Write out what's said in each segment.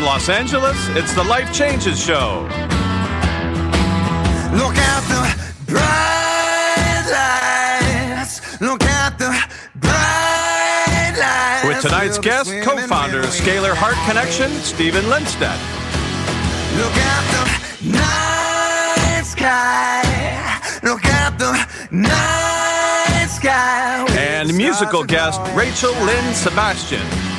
Los Angeles, it's the Life Changes Show. Look at the bright lights. Look at the bright lights. With tonight's guest, co-founder of Scalar Heart Connection, Stephen Lindstedt. Look at the night sky. Look at the night sky. And musical guest, Rachel Lynn Sebastian.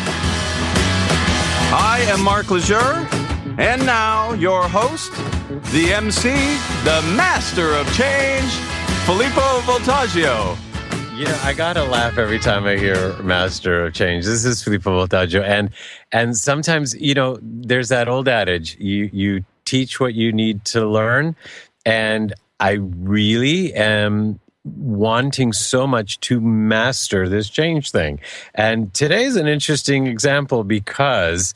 I am Mark Lejeune, and now your host, the MC, the master of change, Filippo Voltaggio. Yeah, I gotta laugh every time I hear Master of Change. This is Filippo Voltaggio, and sometimes, there's that old adage, you teach what you need to learn, and I really am wanting so much to master this change thing. And today's an interesting example because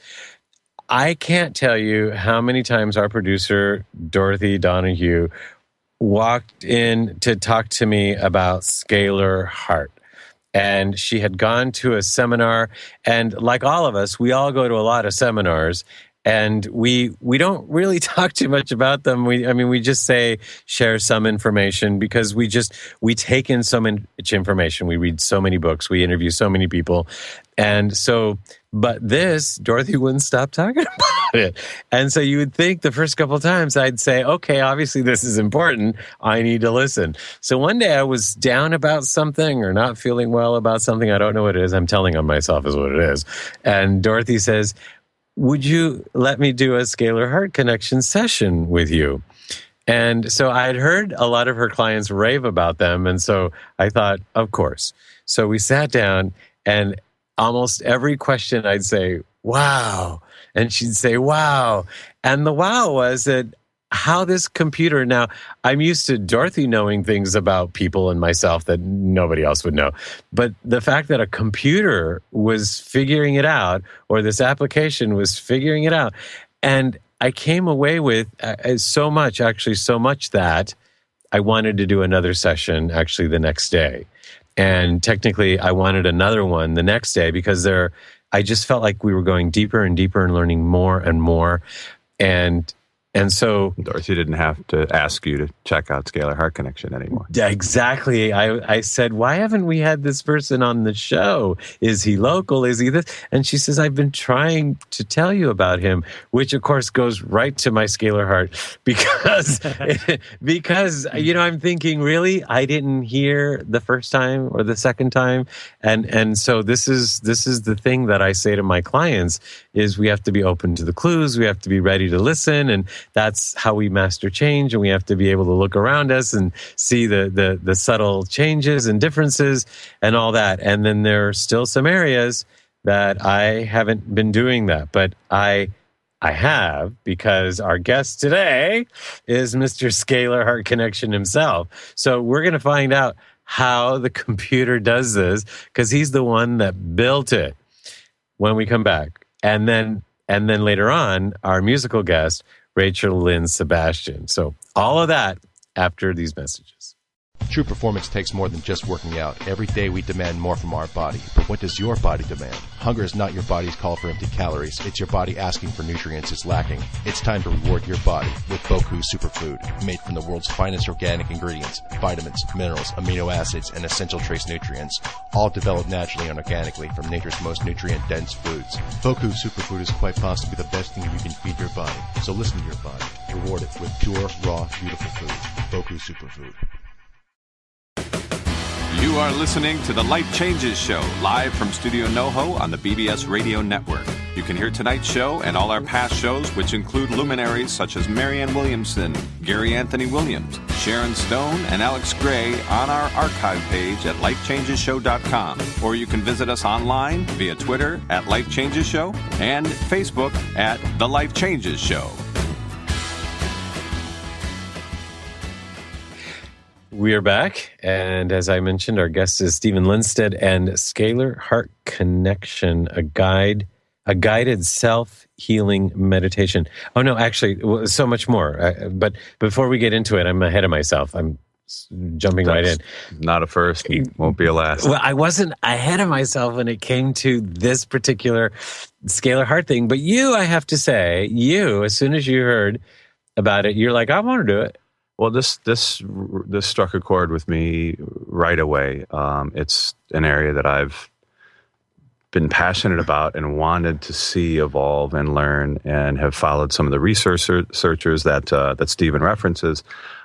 I can't tell you how many times our producer, Dorothy Donahue, walked in to talk to me about Scalar Heart. And she had gone to a seminar, and like all of us, we all go to a lot of seminars, and we don't really talk too much about them. We just say, share some information, because we take in so much information. We read so many books. We interview so many people. And so, but this, Dorothy wouldn't stop talking about it. And so you would think the first couple of times I'd say, okay, obviously this is important. I need to listen. So one day I was down about something or not feeling well about something. I don't know what it is. I'm telling on myself is what it is. And Dorothy says, would you let me do a Scalar Heart Connection session with you? And so I had heard a lot of her clients rave about them. And so I thought, of course. So we sat down, and almost every question I'd say, wow. And she'd say, wow. And the wow was that how this computer, now I'm used to Dorothy knowing things about people and myself that nobody else would know. But the fact that a computer was figuring it out, or this application was figuring it out. And I came away with so much that I wanted to do another session actually the next day. And technically I wanted another one the next day because I just felt like we were going deeper and deeper and learning more and more. And so Dorothy didn't have to ask you to check out Scalar Heart Connection anymore. Exactly. I said, why haven't we had this person on the show? Is he local? Is he this? And she says, I've been trying to tell you about him, which of course goes right to my Scalar Heart because I'm thinking, really, I didn't hear the first time or the second time. And so this is the thing that I say to my clients is we have to be open to the clues. We have to be ready to listen. And that's how we master change, and we have to be able to look around us and see the subtle changes and differences and all that. And then there are still some areas that I haven't been doing that, but I have, because our guest today is Mr. Scalar Heart Connection himself. So we're going to find out how the computer does this, because he's the one that built it, when we come back. And then later on, our musical guest, Rachel Lynn Sebastian. So all of that after these messages. True performance takes more than just working out. Every day we demand more from our body. But what does your body demand? Hunger is not your body's call for empty calories. It's your body asking for nutrients it's lacking. It's time to reward your body with Boku Superfood, made from the world's finest organic ingredients, vitamins, minerals, amino acids, and essential trace nutrients, all developed naturally and organically from nature's most nutrient-dense foods. Boku Superfood is quite possibly the best thing you can feed your body. So listen to your body. Reward it with pure, raw, beautiful food. Boku Superfood. You are listening to the Life Changes Show, live from Studio NoHo on the BBS Radio Network. You can hear tonight's show and all our past shows, which include luminaries such as Marianne Williamson, Gary Anthony Williams, Sharon Stone, and Alex Gray on our archive page at lifechangesshow.com. Or you can visit us online via Twitter at Life Changes Show and Facebook at The Life Changes Show. We are back, and as I mentioned, our guest is Stephen Lindstedt and Scalar Heart Connection, a guided self-healing meditation. Oh no, actually, so much more. But before we get into it, I'm ahead of myself. I'm jumping right in. Not a first, won't be a last. Well, I wasn't ahead of myself when it came to this particular scalar heart thing, but I have to say, as soon as you heard about it, you're like, I want to do it. Well, this struck a chord with me right away. It's an area that I've been passionate about and wanted to see evolve and learn, and have followed some of the researchers that Stephen references,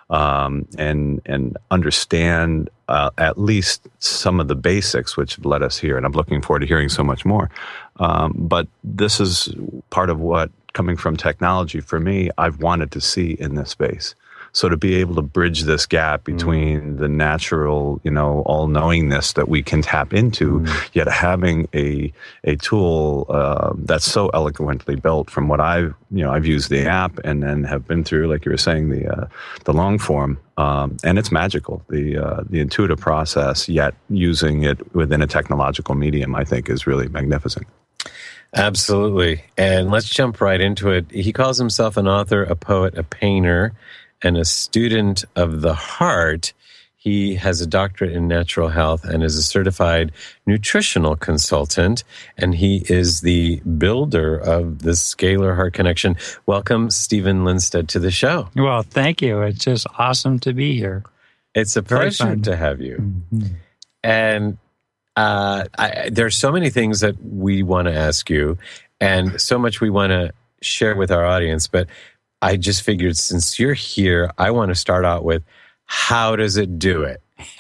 and understand at least some of the basics, which led us here. And I'm looking forward to hearing so much more. But this is part of what, coming from technology, for me, I've wanted to see in this space. So to be able to bridge this gap between the natural, all-knowingness that we can tap into, yet having a tool that's so eloquently built, from what I've used the app and then have been through, like you were saying, the long form, and it's magical. The intuitive process, yet using it within a technological medium, I think is really magnificent. Absolutely. And let's jump right into it. He calls himself an author, a poet, a painter, and a student of the heart. He has a doctorate in natural health and is a certified nutritional consultant, and he is the builder of the Scalar Heart Connection. Welcome, Stephen Lindstedt, to the show. Well, thank you. It's just awesome to be here. It's a pleasure to have you. Mm-hmm. And there's so many things that we want to ask you, and so much we want to share with our audience, but I just figured, since you're here, I want to start out with, how does it do it?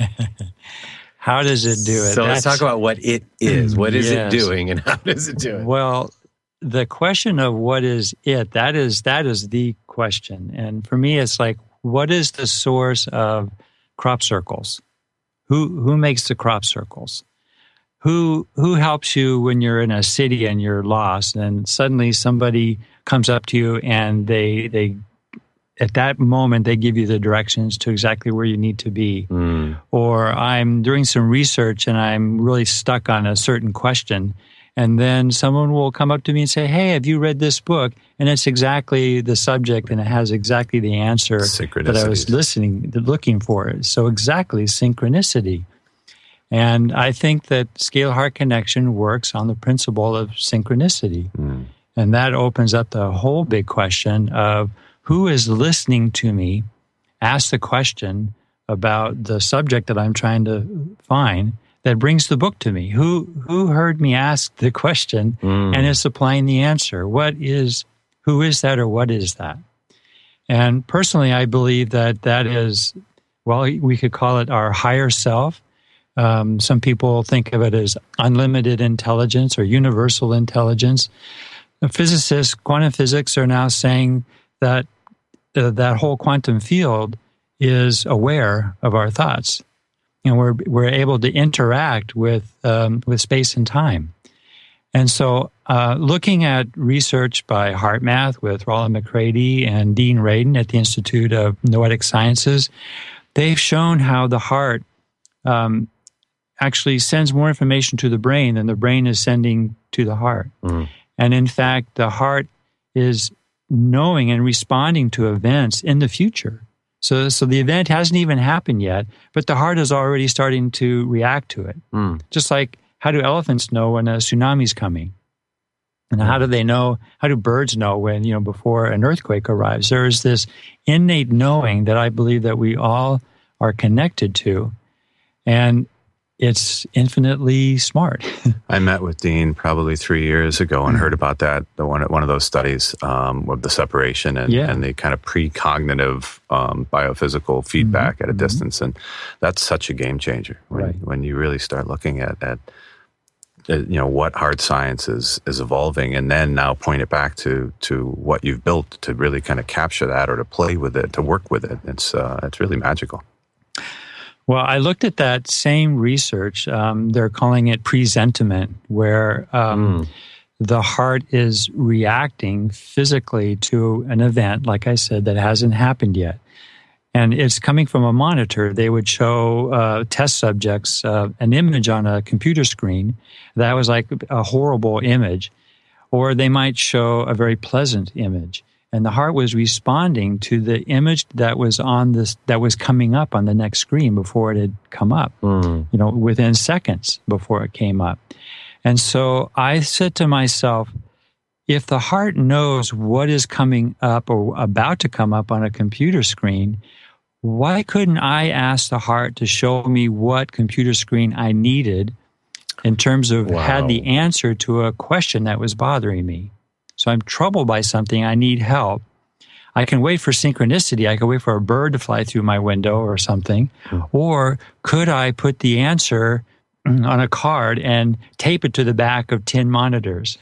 How does it do it? So let's talk about what it is. What is it doing, and how does it do it? Well, the question of what is it, that is the question. And for me, it's like, what is the source of crop circles? Who makes the crop circles? Who helps you when you're in a city and you're lost, and suddenly somebody comes up to you and they at that moment they give you the directions to exactly where you need to be. Or I'm doing some research and I'm really stuck on a certain question, and then someone will come up to me and say, hey, have you read this book? And it's exactly the subject, and it has exactly the answer that I was looking for. So exactly, synchronicity. And I think that Scalar Heart Connection works on the principle of synchronicity. And that opens up the whole big question of who is listening to me ask the question about the subject that I'm trying to find that brings the book to me. Who heard me ask the question and is supplying the answer? Who is that, or what is that? And personally, I believe that is, well, we could call it our higher self. Some people think of it as unlimited intelligence or universal intelligence. Physicists, quantum physics, are now saying that that whole quantum field is aware of our thoughts, and we're able to interact with space and time. And so, looking at research by HeartMath with Roland McCready and Dean Radin at the Institute of Noetic Sciences, they've shown how the heart actually sends more information to the brain than the brain is sending to the heart. And in fact, the heart is knowing and responding to events in the future. So the event hasn't even happened yet, but the heart is already starting to react to it. Just like, how do elephants know when a tsunami's coming? And how do they know? How do birds know when, before an earthquake arrives? There is this innate knowing that I believe that we all are connected to, and it's infinitely smart. I met with Dean probably 3 years ago and heard about that, one of those studies of the separation and the kind of precognitive biophysical feedback at a distance. And that's such a game changer when you really start looking at what hard science is evolving, and then now point it back to what you've built to really kind of capture that, or to play with it, to work with it. It's really magical. Well, I looked at that same research. They're calling it presentiment, where the heart is reacting physically to an event, like I said, that hasn't happened yet. And it's coming from a monitor. They would show test subjects an image on a computer screen that was like a horrible image, or they might show a very pleasant image. And the heart was responding to the image that was that was coming up on the next screen before it had come up, within seconds before it came up. And so I said to myself, if the heart knows what is coming up or about to come up on a computer screen, why couldn't I ask the heart to show me what computer screen I needed in terms of had the answer to a question that was bothering me? So I'm troubled by something, I need help. I can wait for synchronicity. I can wait for a bird to fly through my window or something. Or could I put the answer on a card and tape it to the back of 10 monitors?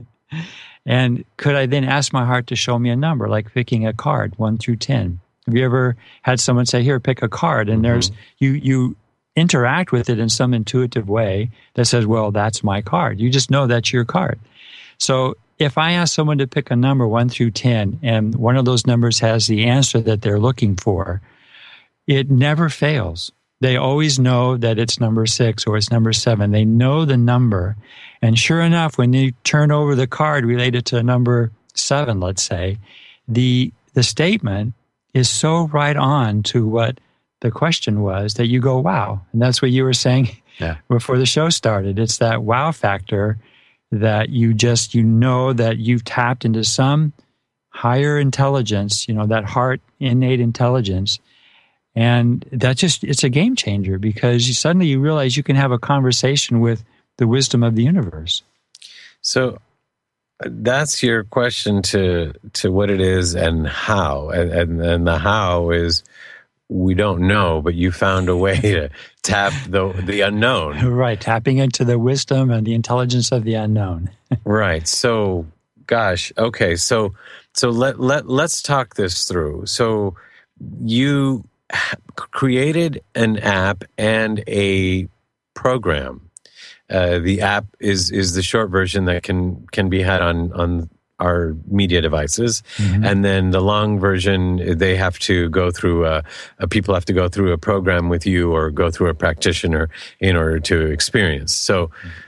And could I then ask my heart to show me a number, like picking a card, 1 through 10? Have you ever had someone say, here, pick a card, and there's you interact with it in some intuitive way that says, well, that's my card. You just know that's your card. So if I ask someone to pick a number 1 through 10, and one of those numbers has the answer that they're looking for, it never fails. They always know that it's number 6 or it's number 7. They know the number. And sure enough, when they turn over the card related to number 7, let's say, the statement is so right on to what the question was that you go, wow. And that's what you were saying before the show started. It's that wow factor that you know that you've tapped into some higher intelligence, that heart innate intelligence. And it's a game changer because suddenly you realize you can have a conversation with the wisdom of the universe. So that's your question to what it is and how. And the how is we don't know, but you found a way to tap the unknown. Right, tapping into the wisdom and the intelligence of the unknown. Right. So, gosh, okay. So let's talk this through. So you created an app and a program. The app is the short version that can be had on our media devices, and then the long version they have to go through. People have to go through a program with you or go through a practitioner in order to experience. So,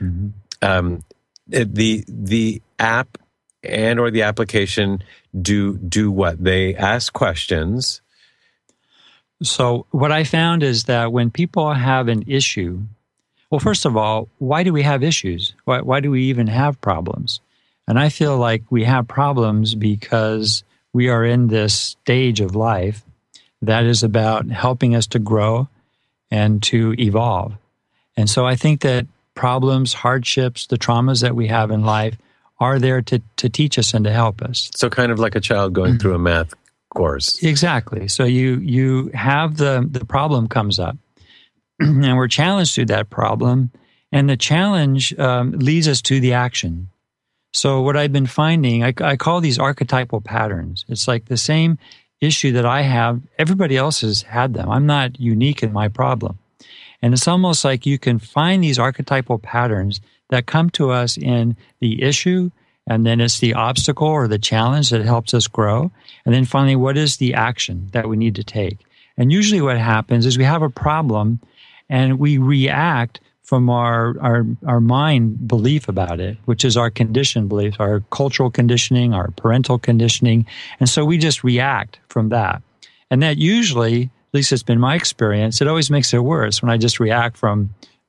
the app and or the application do what? They ask questions. So what I found is that when people have an issue, well, first of all, why do we have issues? Why do we even have problems? And I feel like we have problems because we are in this stage of life that is about helping us to grow and to evolve. And so I think that problems, hardships, the traumas that we have in life are there to teach us and to help us. So kind of like a child going through a math course. Exactly. So you have the problem comes up, and we're challenged through that problem, and the challenge leads us to the action. So what I've been finding, I call these archetypal patterns. It's like the same issue that I have, everybody else has had them. I'm not unique in my problem. And it's almost like you can find these archetypal patterns that come to us in the issue, and then it's the obstacle or the challenge that helps us grow. And then finally, what is the action that we need to take? And usually what happens is we have a problem and we react from our mind belief about it, which is our conditioned beliefs, our cultural conditioning, our parental conditioning. And so we just react from that. And that usually, at least it's been my experience, it always makes it worse when I just react from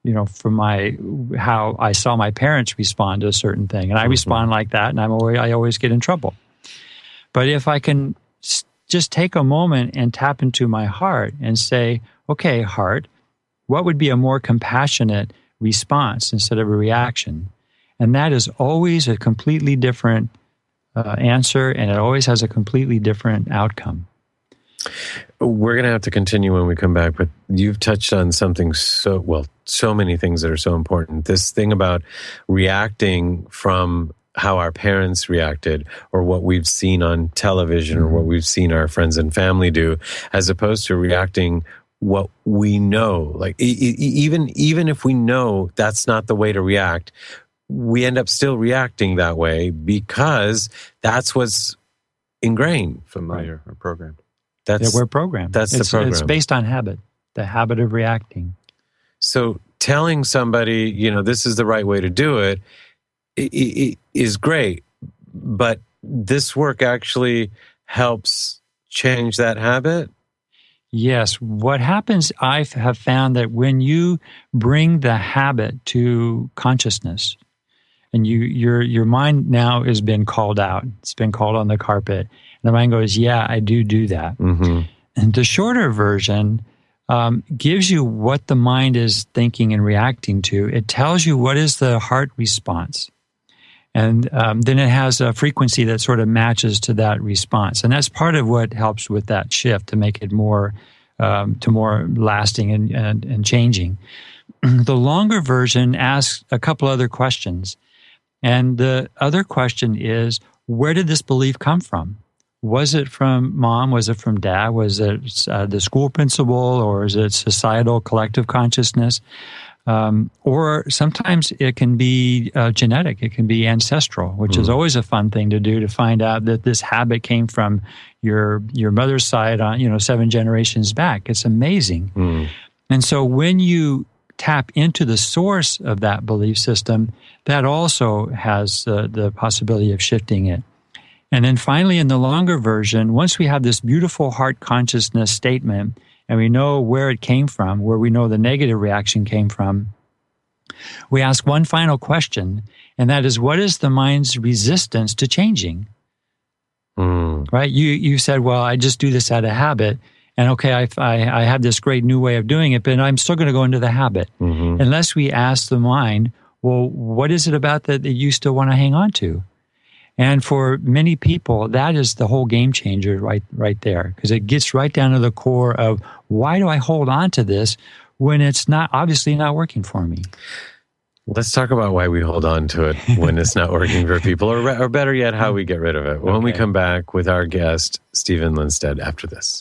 how I saw my parents respond to a certain thing. And I respond like that, and I always get in trouble. But if I can just take a moment and tap into my heart and say, okay, heart, what would be a more compassionate response instead of a reaction? And that is always a completely different answer, and it always has a completely different outcome. We're going to have to continue when we come back, but you've touched on something so many things that are so important. This thing about reacting from how our parents reacted or what we've seen on television or what we've seen our friends and family do, as opposed to reacting what we know. Like even if we know that's not the way to react, we end up still reacting that way because that's what's ingrained, familiar, or programmed. We're programmed. That's the program. It's based on habit, the habit of reacting. So telling somebody, this is the right way to do it, is great. But this work actually helps change that habit? Yes. What happens, I have found that when you bring the habit to consciousness, and your mind now has been called out, it's been called on the carpet, and the mind goes, yeah, I do that. Mm-hmm. And the shorter version gives you what the mind is thinking and reacting to. It tells you what is the heart response. And then it has a frequency that sort of matches to that response. And that's part of what helps with that shift to make it more lasting and changing. The longer version asks a couple other questions. And the other question is, where did this belief come from? Was it from mom? Was it from dad? Was it the school principal? Or is it societal collective consciousness? Or sometimes it can be genetic. It can be ancestral, which is always a fun thing to do, to find out that this habit came from your mother's side on 7 generations back. It's amazing. And so when you tap into the source of that belief system, that also has the possibility of shifting it. And then finally, in the longer version, once we have this beautiful heart consciousness statement, and we know where it came from, where we know the negative reaction came from, we ask one final question, and that is, what is the mind's resistance to changing? Right? You said, well, I just do this out of habit, and okay, I have this great new way of doing it, but I'm still going to go into the habit. Unless we ask the mind, well, what is it about that you still want to hang on to? And for many people, that is the whole game changer right there, because it gets right down to the core of, why do I hold on to this when it's obviously not working for me? Let's talk about why we hold on to it when it's not working for people, or better yet, how we get rid of it. When we come back with our guest, Stephen Lindstedt, after this.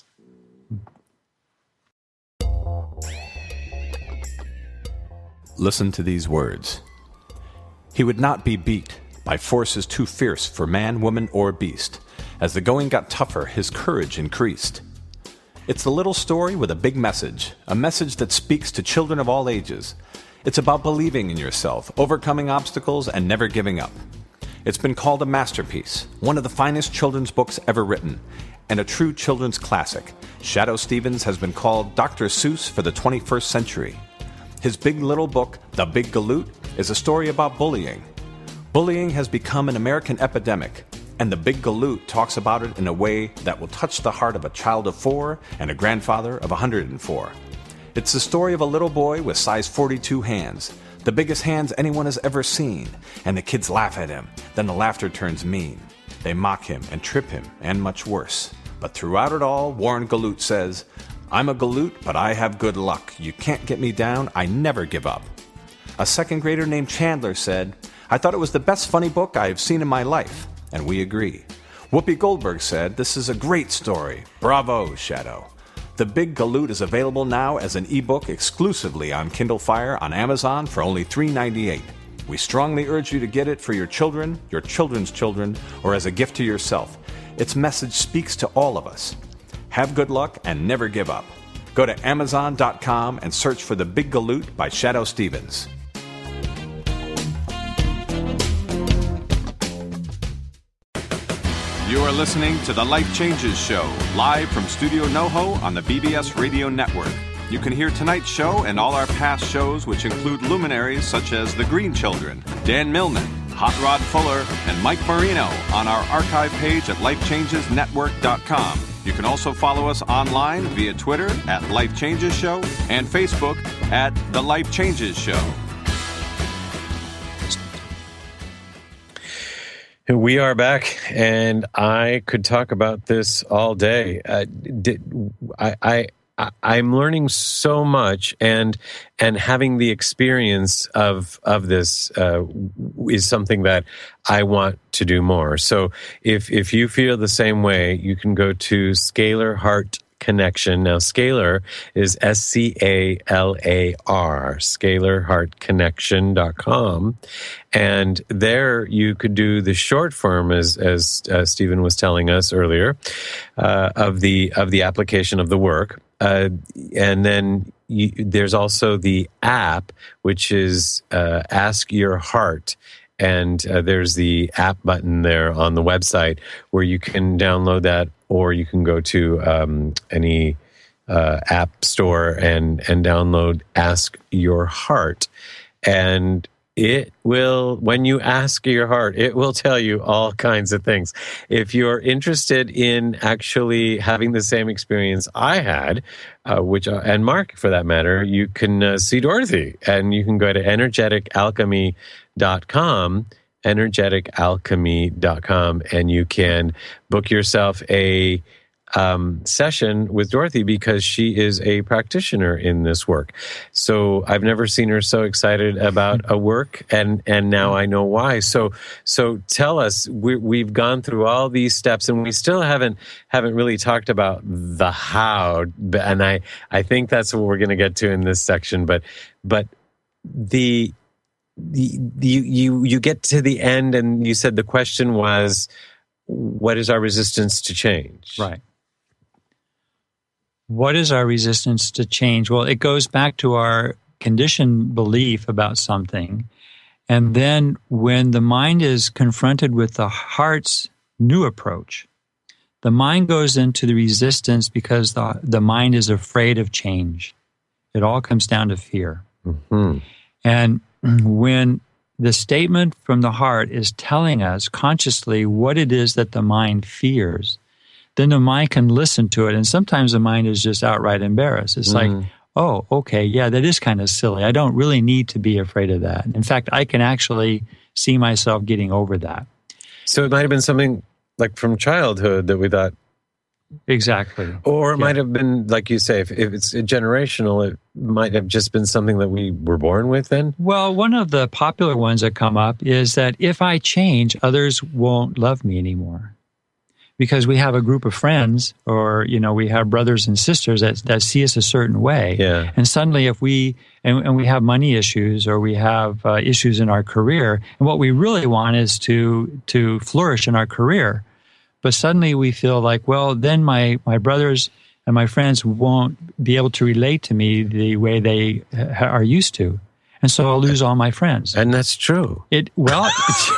Listen to these words. He would not be beat by forces too fierce for man, woman, or beast. As the going got tougher, his courage increased. It's a little story with a big message, a message that speaks to children of all ages. It's about believing in yourself, overcoming obstacles, and never giving up. It's been called a masterpiece, one of the finest children's books ever written, and a true children's classic. Shadoe Stevens has been called Dr. Seuss for the 21st century. His big little book, The Big Galoot, is a story about bullying. Bullying has become an American epidemic, and The Big Galoot talks about it in a way that will touch the heart of a child of 4 and a grandfather of 104. It's the story of a little boy with size 42 hands, the biggest hands anyone has ever seen, and the kids laugh at him. Then the laughter turns mean. They mock him and trip him, and much worse. But throughout it all, Warren Galoot says, "I'm a Galoot, but I have good luck. You can't get me down. I never give up." A second grader named Chandler said, "I thought it was the best funny book I have seen in my life." And we agree. Whoopi Goldberg said, "This is a great story. Bravo, Shadoe." The Big Galoot is available now as an ebook exclusively on Kindle Fire on Amazon for only $3.98. We strongly urge you to get it for your children, your children's children, or as a gift to yourself. Its message speaks to all of us. Have good luck and never give up. Go to Amazon.com and search for The Big Galoot by Shadoe Stevens. You are listening to The Life Changes Show, live from Studio NoHo on the BBS Radio Network. You can hear tonight's show and all our past shows, which include luminaries such as The Green Children, Dan Millman, Hot Rod Fuller, and Mike Marino on our archive page at lifechangesnetwork.com. You can also follow us online via Twitter at Life Changes Show and Facebook at The Life Changes Show. We are back, and I could talk about this all day. I'm learning so much, and having the experience of this is something that I want to do more. So if you feel the same way, you can go to Scalar Heart Connection. Now, Scalar is SCALAR, scalarheartconnection.com. And there you could do the short form, as Stephen was telling us earlier, of the application of the work. And then there's also the app, which is Ask Your Heart. And there's the app button there on the website where you can download that, or you can go to any app store and download Ask Your Heart. And it will, when you ask your heart, it will tell you all kinds of things. If you're interested in actually having the same experience I had, and Mark for that matter, you can see Dorothy, and you can go to energeticalchemy.com, energeticalchemy.com, and you can book yourself a session with Dorothy, because she is a practitioner in this work. So I've never seen her so excited about a work, and now I know why. So tell us, we've gone through all these steps, and we still haven't really talked about the how, and I think that's what we're going to get to in this section. But you get to the end, and you said the question was, what is our resistance to change? Right. What is our resistance to change? Well, it goes back to our conditioned belief about something. And then when the mind is confronted with the heart's new approach, the mind goes into the resistance because the mind is afraid of change. It all comes down to fear. Mm-hmm. And when the statement from the heart is telling us consciously what it is that the mind fears, then the mind can listen to it. And sometimes the mind is just outright embarrassed. It's like, oh, okay, yeah, that is kind of silly. I don't really need to be afraid of that. In fact, I can actually see myself getting over that. So it might have been something like from childhood that we thought. Exactly. Or it might have been, like you say, if it's generational, it might have just been something that we were born with then? Well, one of the popular ones that come up is that if I change, others won't love me anymore. Because we have a group of friends, or, we have brothers and sisters that see us a certain way. Yeah. And suddenly if we have money issues, or we have issues in our career, and what we really want is to flourish in our career. But suddenly we feel like, well, then my brothers and my friends won't be able to relate to me the way they are used to. And so I'll lose all my friends. And that's true. Okay. Well,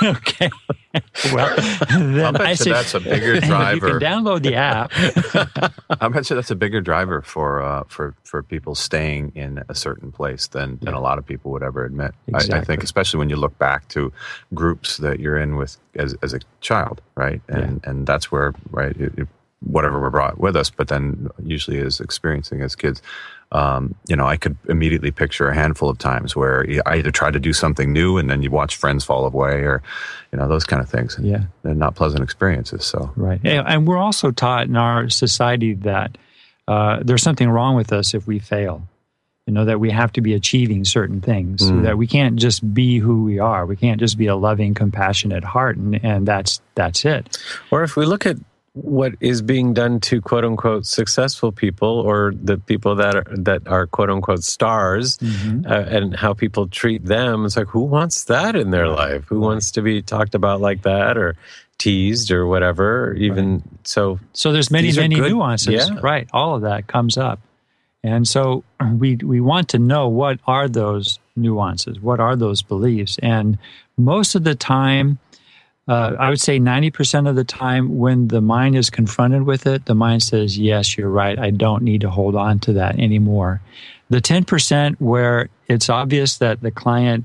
then I bet you that's a bigger driver. You can download the app. I bet you that's a bigger driver for people staying in a certain place than a lot of people would ever admit. Exactly. I think, especially when you look back to groups that you're in with as a child, right? And that's where, right, whatever we're brought with us, but then usually is experiencing as kids. I could immediately picture a handful of times where I either try to do something new and then you watch friends fall away, or, those kind of things. And they're not pleasant experiences. So right. And we're also taught in our society that there's something wrong with us if we fail. That we have to be achieving certain things, that we can't just be who we are. We can't just be a loving, compassionate heart, and that's it. Or if we look at what is being done to quote unquote successful people, or the people that are quote unquote stars, and how people treat them, it's like, who wants that in their life? Who wants to be talked about like that, or teased, or whatever? Even so there's many nuances, right? All of that comes up, and so we want to know, what are those nuances? What are those beliefs? And most of the time, I would say 90% of the time, when the mind is confronted with it, the mind says, yes, you're right, I don't need to hold on to that anymore. The 10% where it's obvious that the client,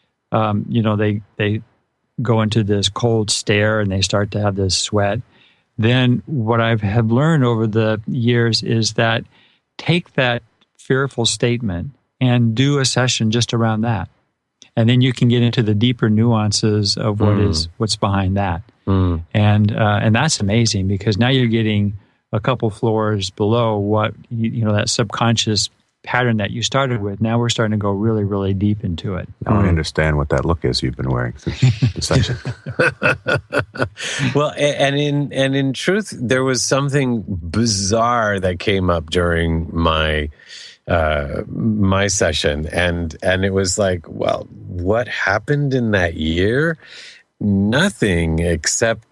they go into this cold stare and they start to have this sweat, then what I have learned over the years is that take that fearful statement and do a session just around that. And then you can get into the deeper nuances of what's behind that. And that's amazing, because now you're getting a couple floors below what, that subconscious pattern that you started with. Now we're starting to go really, really deep into it. Now I understand what that look is you've been wearing since the session. Well, and in truth, there was something bizarre that came up during my session, and it was like, well, what happened in that year? Nothing except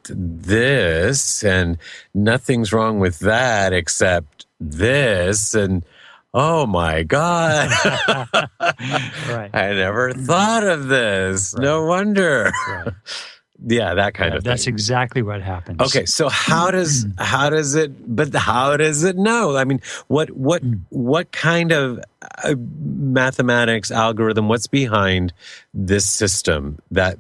this, and nothing's wrong with that except this, and Oh my God. Right. I never thought of this. Right. No wonder. Right. Yeah, that kind of thing. That's exactly what happens. Okay, so how does it know? I mean, what kind of mathematics algorithm, what's behind this system that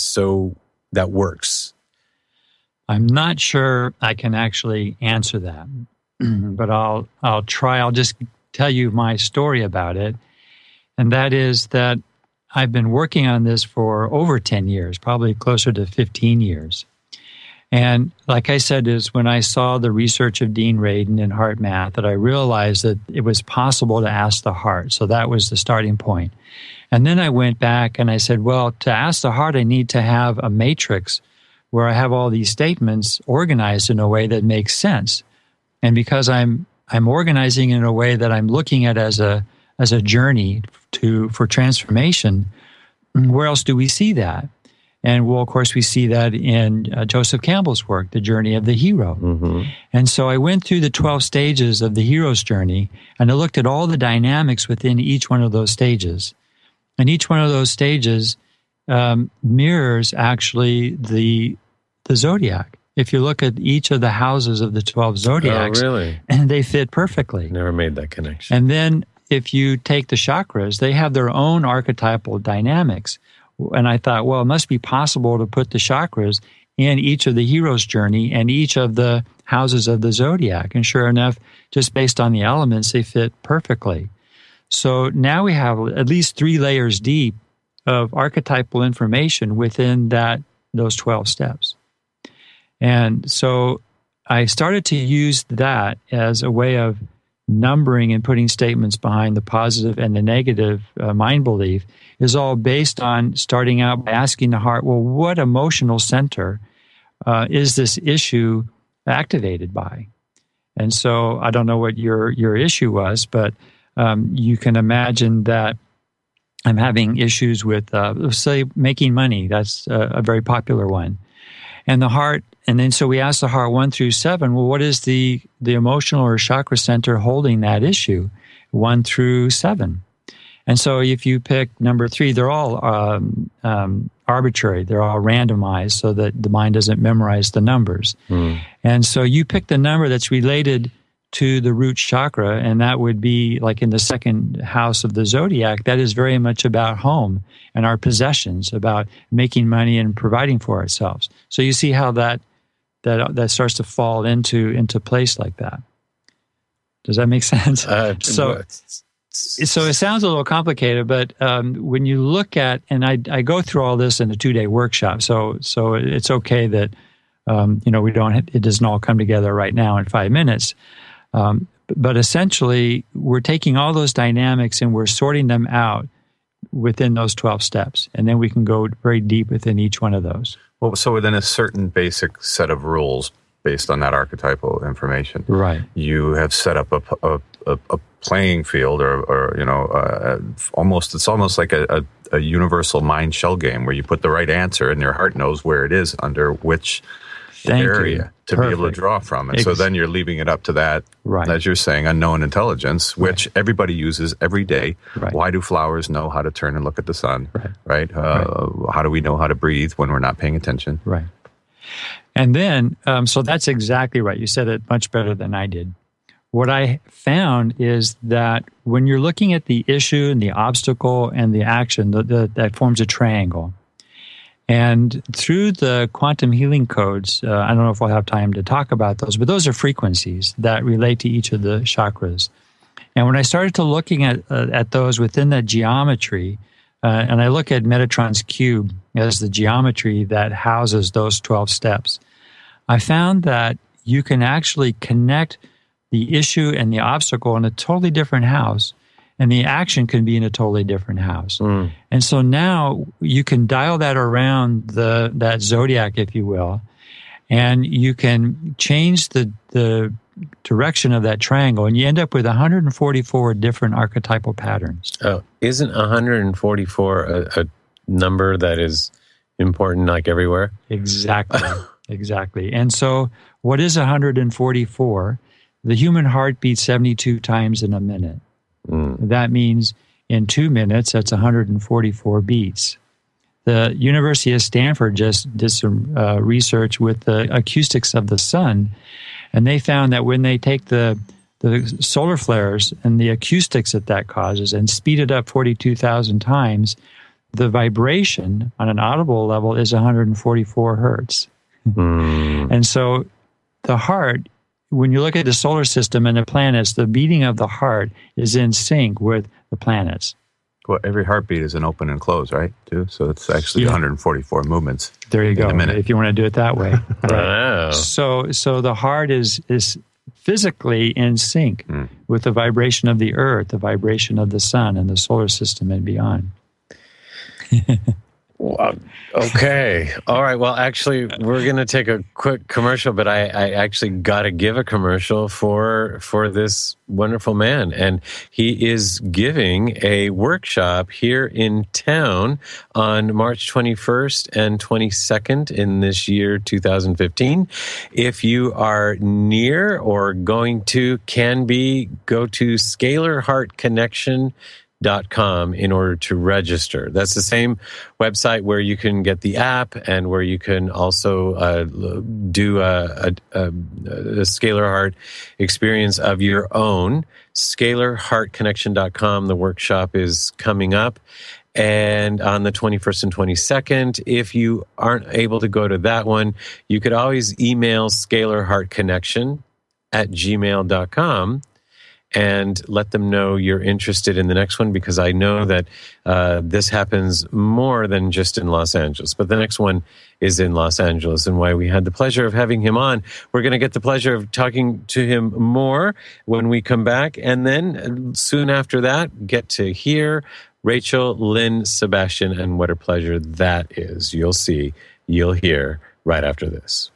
works? I'm not sure I can actually answer that, but I'll try. I'll just tell you my story about it, and that is that I've been working on this for over 10 years, probably closer to 15 years. And like I said, is when I saw the research of Dean Radin in HeartMath that I realized that it was possible to ask the heart. So that was the starting point. And then I went back and I said, well, to ask the heart, I need to have a matrix where I have all these statements organized in a way that makes sense. And because I'm organizing in a way that I'm looking at as a journey for transformation, where else do we see that? And well, of course, we see that in Joseph Campbell's work, The Journey of the Hero. Mm-hmm. And so I went through the 12 stages of the hero's journey, and I looked at all the dynamics within each one of those stages. And each one of those stages mirrors actually the zodiac. If you look at each of the houses of the 12 zodiacs, really? And they fit perfectly. Never made that connection. And then if you take the chakras, they have their own archetypal dynamics. And I thought, well, it must be possible to put the chakras in each of the hero's journey and each of the houses of the zodiac. And sure enough, just based on the elements, they fit perfectly. So now we have at least 3 layers deep of archetypal information within those 12 steps. And so I started to use that as a way of numbering and putting statements behind the positive and the negative mind belief is all based on starting out by asking the heart, well, what emotional center is this issue activated by? And so I don't know what your issue was, but you can imagine that I'm having issues with, say, making money. That's a very popular one. And the heart, and then so we ask the heart 1 through 7, well, what is the emotional or chakra center holding that issue? 1 through 7. And so if you pick number 3, they're all arbitrary. They're all randomized so that the mind doesn't memorize the numbers. And so you pick the number that's related to the root chakra, and that would be like in the second house of the zodiac. That is very much about home and our possessions, about making money and providing for ourselves. So you see how that starts to fall into place like that. Does that make sense? So it sounds a little complicated, but when you look at, and I go through all this in a 2-day workshop, so it's okay that it doesn't all come together right now in 5 minutes. But essentially, we're taking all those dynamics and we're sorting them out within those 12 steps. And then we can go very deep within each one of those. Well, so within a certain basic set of rules based on that archetypal information, right? You have set up a playing field, it's almost like a universal mind shell game where you put the right answer and your heart knows where it is under which area to be able to draw from. And so then you're leaving it up to that, as you're saying, unknown intelligence, which everybody uses every day. Right. Why do flowers know how to turn and look at the sun? Right? How do we know how to breathe when we're not paying attention? Right. And then, so that's exactly right. You said it much better than I did. What I found is that when you're looking at the issue and the obstacle and the action, that forms a triangle. And through the quantum healing codes, I don't know if we'll have time to talk about those, but those are frequencies that relate to each of the chakras. And when I started to looking at those within that geometry, and I look at Metatron's cube as the geometry that houses those 12 steps, I found that you can actually connect the issue and the obstacle in a totally different house, and the action can be in a totally different house. And so now you can dial that around that zodiac, if you will, and you can change the direction of that triangle, and you end up with 144 different archetypal patterns. Oh, isn't 144 a number that is important like everywhere? Exactly. Exactly. And so what is 144? The human heart beats 72 times in a minute. That means in 2 minutes, that's 144 beats. The University of Stanford just did some research with the acoustics of the sun, and they found that when they take the solar flares and the acoustics that causes and speed it up 42,000 times, the vibration on an audible level is 144 hertz. And so the heart, when you look at the solar system and the planets, the beating of the heart is in sync with the planets. Well, every heartbeat is an open and close, right? Too. So it's actually 144 movements. There you go. In a minute. If you want to do it that way. Wow. So the heart is physically in sync with the vibration of the earth, the vibration of the sun and the solar system and beyond. Okay. All right. Well, actually, we're going to take a quick commercial, but I actually got to give a commercial for this wonderful man. And he is giving a workshop here in town on March 21st and 22nd in this year, 2015. If you are near or going to, go to scalarheartconnection.com in order to register. That's the same website where you can get the app and where you can also do a Scalar Heart experience of your own. Scalarheartconnection.com. The workshop is coming up. And on the 21st and 22nd, if you aren't able to go to that one, you could always email scalarheartconnection@gmail.com and let them know you're interested in the next one, because I know that this happens more than just in Los Angeles. But the next one is in Los Angeles, and why we had the pleasure of having him on. We're going to get the pleasure of talking to him more when we come back. And then soon after that, get to hear Rachel Lynn Sebastian, and what a pleasure that is. You'll see, you'll hear right after this.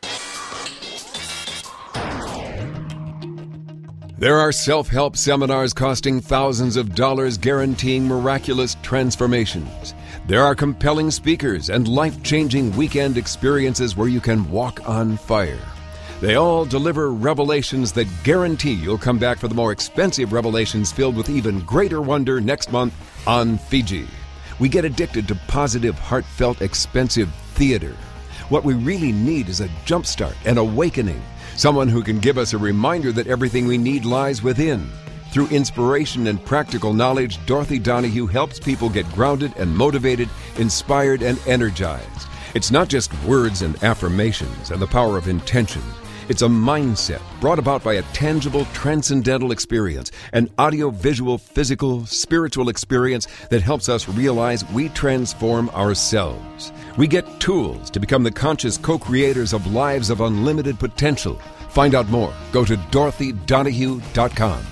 There are self-help seminars costing thousands of dollars guaranteeing miraculous transformations. There are compelling speakers and life-changing weekend experiences where you can walk on fire. They all deliver revelations that guarantee you'll come back for the more expensive revelations filled with even greater wonder next month on Fiji. We get addicted to positive, heartfelt, expensive theater. What we really need is a jumpstart, an awakening. Someone who can give us a reminder that everything we need lies within. Through inspiration and practical knowledge, Dorothy Donahue helps people get grounded and motivated, inspired and energized. It's not just words and affirmations and the power of intention. It's a mindset brought about by a tangible, transcendental experience, an audio-visual, physical, spiritual experience that helps us realize we transform ourselves. We get tools to become the conscious co-creators of lives of unlimited potential. Find out more. Go to DorothyDonahue.com.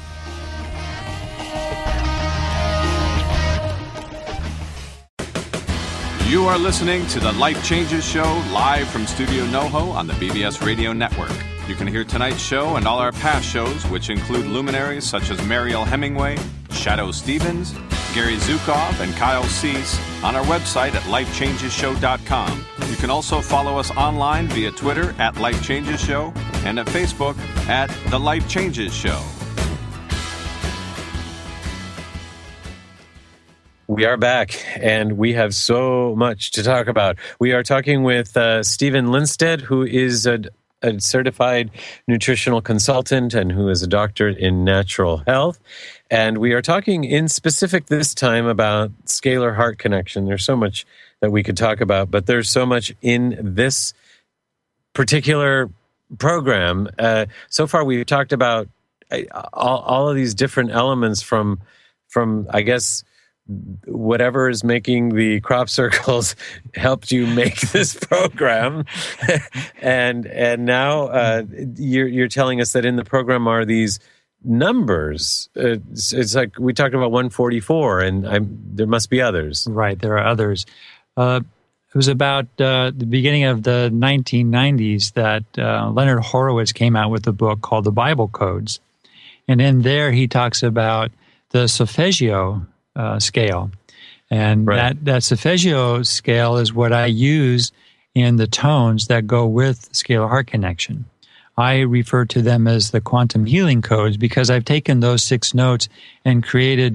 You are listening to the Life Changes Show live from Studio NoHo on the BBS Radio Network. You can hear tonight's show and all our past shows, which include luminaries such as Mariel Hemingway, Shadoe Stevens, Gary Zukav, and Kyle Cease on our website at lifechangesshow.com. You can also follow us online via Twitter at Life Changes Show and at Facebook at The Life Changes Show. We are back, and we have so much to talk about. We are talking with Stephen Lindstedt, who is a certified nutritional consultant and who is a doctor in natural health. And we are talking in specific this time about Scalar Heart Connection. There's so much that we could talk about, but there's so much in this particular program. So far, we've talked about all of these different elements from I guess, whatever is making the crop circles helped you make this program. and now you're telling us that in the program are these numbers. It's like we talked about 144, and there must be others. Right, there are others. It was about the beginning of the 1990s that Leonard Horowitz came out with a book called The Bible Codes. And in there he talks about the solfeggio scale. And that solfeggio scale is what I use in the tones that go with Scalar Heart Connection. I refer to them as the quantum healing codes because I've taken those 6 notes and created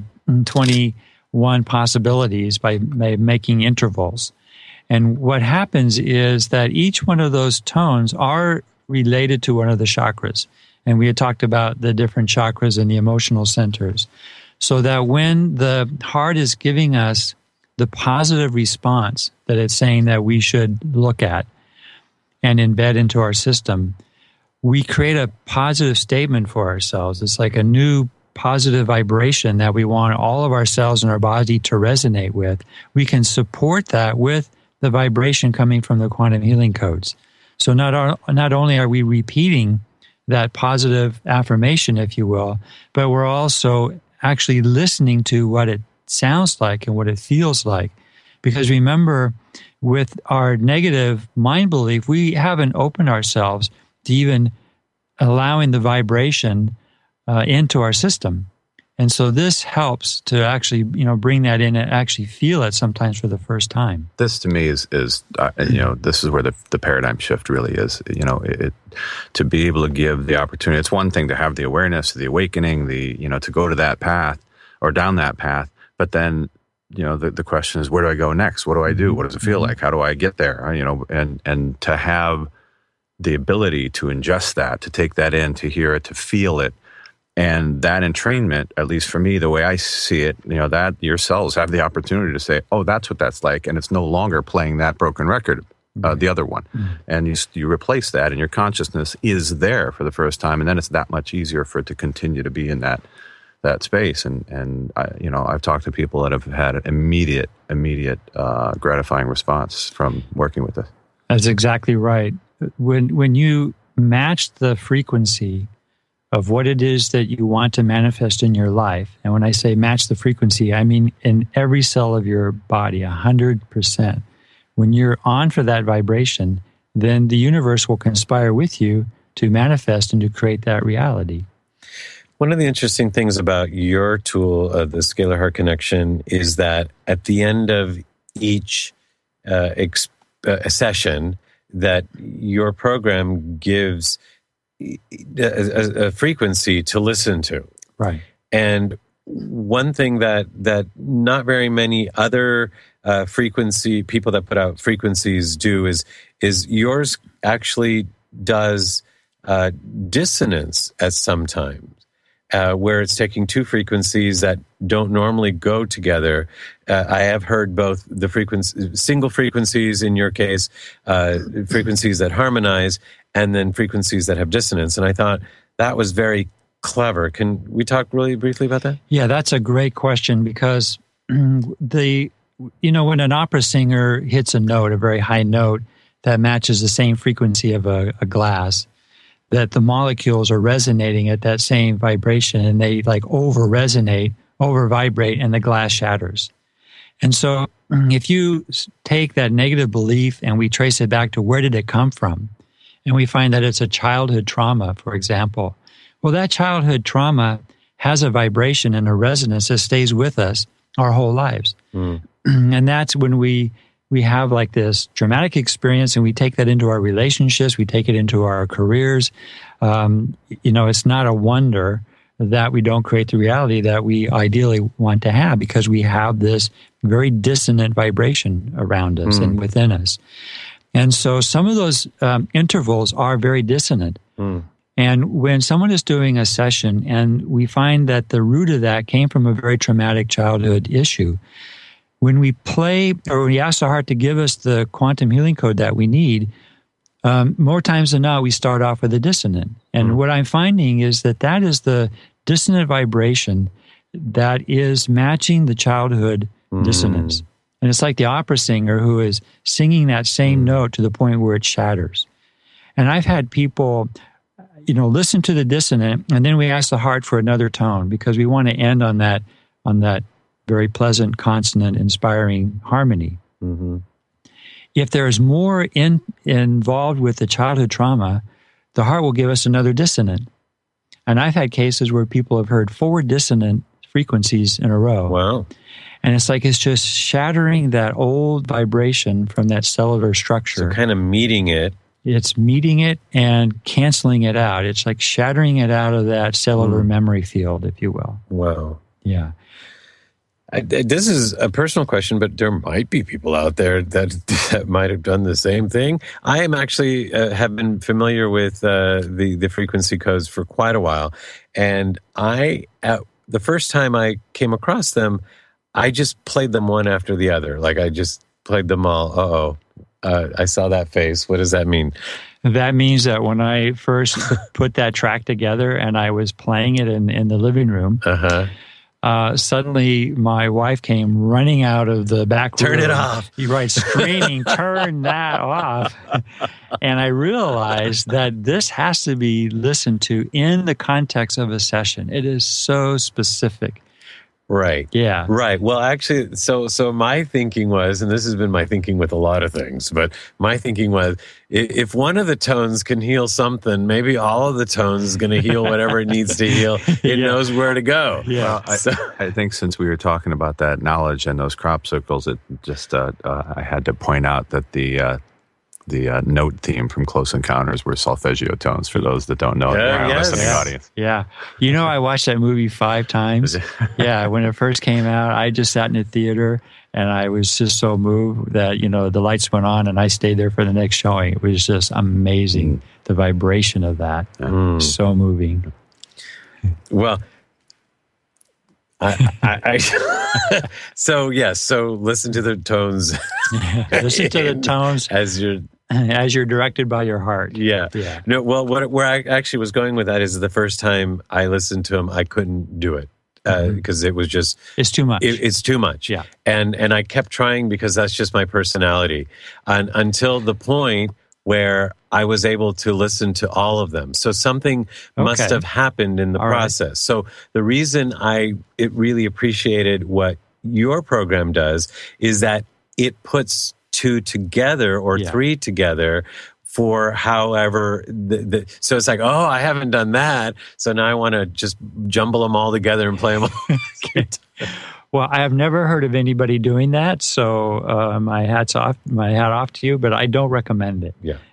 21 possibilities by making intervals. And what happens is that each one of those tones are related to one of the chakras. And we had talked about the different chakras and the emotional centers. So that when the heart is giving us the positive response that it's saying that we should look at and embed into our system, we create a positive statement for ourselves. It's like a new positive vibration that we want all of our cells in our body to resonate with. We can support that with the vibration coming from the quantum healing codes. So not only are we repeating that positive affirmation, if you will, but we're also actually listening to what it sounds like and what it feels like. Because remember, with our negative mind belief, we haven't opened ourselves to even allowing the vibration into our system. And so this helps to actually, bring that in and actually feel it sometimes for the first time. This to me is this is where the paradigm shift really is. To be able to give the opportunity. It's one thing to have the awareness, the awakening, to go to that path or down that path. But then, the question is, where do I go next? What do I do? What does it feel like? How do I get there? And to have the ability to ingest that, to take that in, to hear it, to feel it. And that entrainment, at least for me, the way I see it, that your cells have the opportunity to say, oh, that's what that's like. And it's no longer playing that broken record, the other one. And you replace that and your consciousness is there for the first time. And then it's that much easier for it to continue to be in that space. And I've talked to people that have had an immediate gratifying response from working with this. That's exactly right. When you match the frequency of what it is that you want to manifest in your life. And when I say match the frequency, I mean in every cell of your body, 100%. When you're on for that vibration, then the universe will conspire with you to manifest and to create that reality. One of the interesting things about your tool, the Scalar Heart Connection, is that at the end of each session, that your program gives a frequency to listen to. Right. And one thing that not very many other frequency people that put out frequencies do is yours actually does dissonance at some times, where it's taking 2 frequencies that don't normally go together. I have heard both the single frequencies in your case, frequencies that harmonize, and then frequencies that have dissonance. And I thought that was very clever. Can we talk really briefly about that? Yeah, that's a great question because when an opera singer hits a note, a very high note that matches the same frequency of a glass, that the molecules are resonating at that same vibration and they over-resonate, over-vibrate, and the glass shatters. And so if you take that negative belief and we trace it back to where did it come from, and we find that it's a childhood trauma, for example. Well, that childhood trauma has a vibration and a resonance that stays with us our whole lives. And that's when we have like this dramatic experience and we take that into our relationships, we take it into our careers. It's not a wonder that we don't create the reality that we ideally want to have because we have this very dissonant vibration around us and within us. And so some of those intervals are very dissonant. And when someone is doing a session and we find that the root of that came from a very traumatic childhood issue, when we play or we ask the heart to give us the quantum healing code that we need, more times than not, we start off with a dissonant. And what I'm finding is that is the dissonant vibration that is matching the childhood dissonance. And it's like the opera singer who is singing that same note to the point where it shatters. And I've had people, listen to the dissonant, and then we ask the heart for another tone because we want to end on that very pleasant, consonant, inspiring harmony. If there's more involved with the childhood trauma, the heart will give us another dissonant. And I've had cases where people have heard 4 dissonant frequencies in a row. Wow. And it's just shattering that old vibration from that cellular structure. So kind of meeting it It's meeting it and canceling it out. It's like shattering it out of that cellular memory field, if you will. Wow. Yeah. This is a personal question, but there might be people out there that might have done the same thing. I am actually have been familiar with the frequency codes for quite a while, and the first time I came across them, I just played them one after the other. Like I just played them all. I saw that face. What does that mean? That means that when I first put that track together and I was playing it in the living room, suddenly my wife came running out of the back room. Turn it off. You're right, screaming, turn that off. And I realized that this has to be listened to in the context of a session. It is so specific. Right. Yeah. Right. Well, actually, so my thinking was, and this has been my thinking with a lot of things, but my thinking was, if one of the tones can heal something, maybe all of the tones is going to heal whatever it needs to heal. It knows where to go. Yeah. Well, I think since we were talking about that knowledge and those crop circles, it just I had to point out that the note theme from Close Encounters were solfeggio tones, for those that don't know it, our listening audience. Yeah. You know, I watched that movie 5 times. Yeah. When it first came out, I just sat in the theater and I was just so moved that, the lights went on and I stayed there for the next showing. It was just amazing. The vibration of that. So moving. Well, I so listen to the tones. Listen to the tones as you're directed by your heart. Yeah. No, well, where I actually was going with that is the first time I listened to him, I couldn't do it because it was just it's too much. It's too much. Yeah. And I kept trying because that's just my personality, and until the point where I was able to listen to all of them. So something must have happened in the process. Right. So the reason it really appreciated what your program does is that it puts 2 together or 3 together for however so it's like, oh, I haven't done that, so now I want to just jumble them all together and play them all. Well, I have never heard of anybody doing that, so my hat off to you, but I don't recommend it. Yeah.